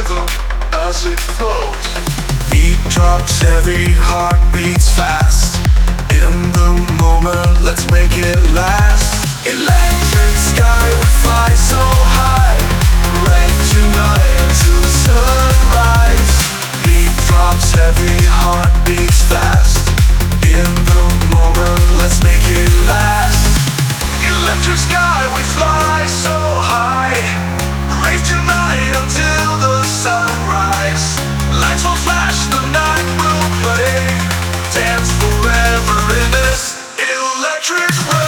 rhythm as it flows. Beat drops heavy, heart beats fast. In the moment, let's make it last. Electric sky, we fly so high, right tonight to sunrise. Beat drops heavy, heart beats fast. In the moment, let's make it last. Electric sky, we fly so high, rave tonight until the sunrise. Lights will flash, the night will play, dance forever in this electric way.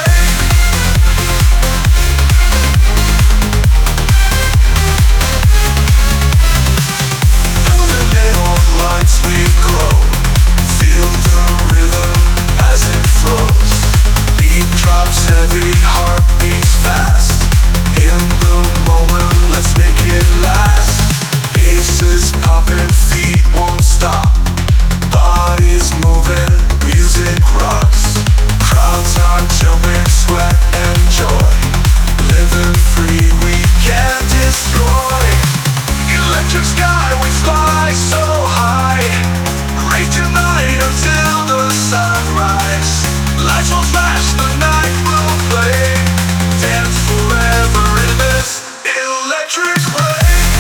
Through the neon lights we glow, feel the rhythm as it flows. Beat drops heavy, heart beats fast. In the moment, let's make it last. Faces popping, feet won't stop. Bodies moving, music rocks. Crowds are jumping, sweat and joy. Living free, we can't destroy. Electric sky, we fly so high, rave tonight until the sunrise. Lights will flash, the night will play, dance forever in this electric way.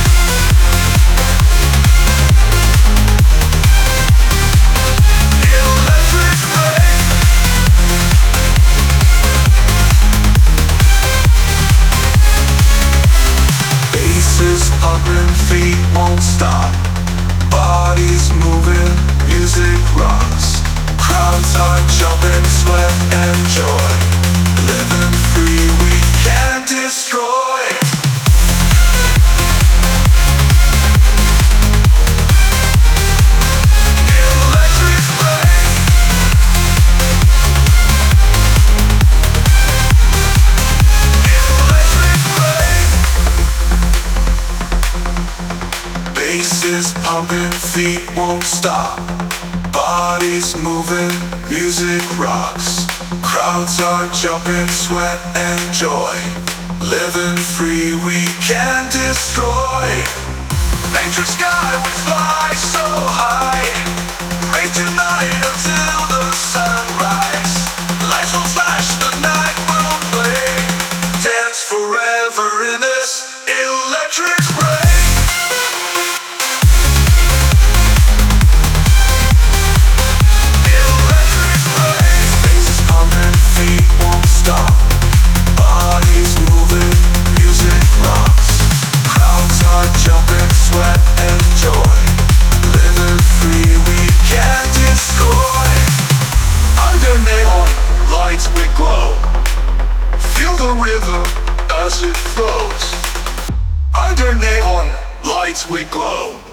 Electric way. Faces pumping, feet won't stop. Bodies moving, music rocks. Crowds are jumping, sweat and joy. Living free, we can't destroy. Electric way. Electric way. Bass is pumping, feet won't stop. Bodies moving, music rocks. Crowds are jumping, sweat and joy. Living free, we can't destroy. Electric sky, we fly so high, rave tonight until the sunrise. Lights will flash, the night will play, dance forever in this electric ray. Bodies moving, music rocks. Crowds are jumping, sweat and joy. Living free, we can't destroy. Under neon lights we glow, feel the rhythm as it flows. Under neon lights we glow.